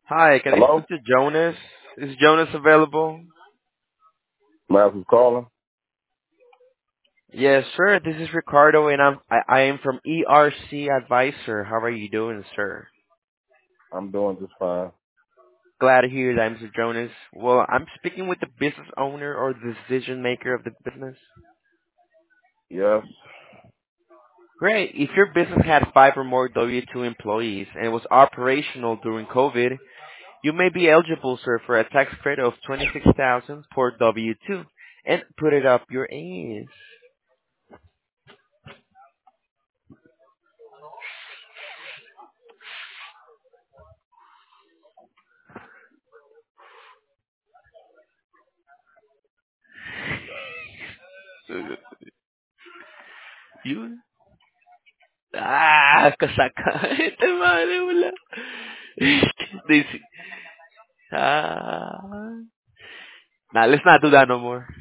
Hi, can I Hello? speak to Jonas? Is Jonas available? Miles is calling. Yes, sir. This is Ricardo, and I am from ERC Advisor. How are you doing, sir? I'm doing just fine. Glad to hear that, Mr. Jonas. Well, I'm speaking with the business owner or the decision maker of the business. Yes. Great. If your business had five or more W-2 employees and was operational during COVID, you may be eligible, sir, for a tax credit of 26,000 per W-2, and put it up your ass. You kasaka. Ito mali wala. This, ah, nah, let's not do that no more.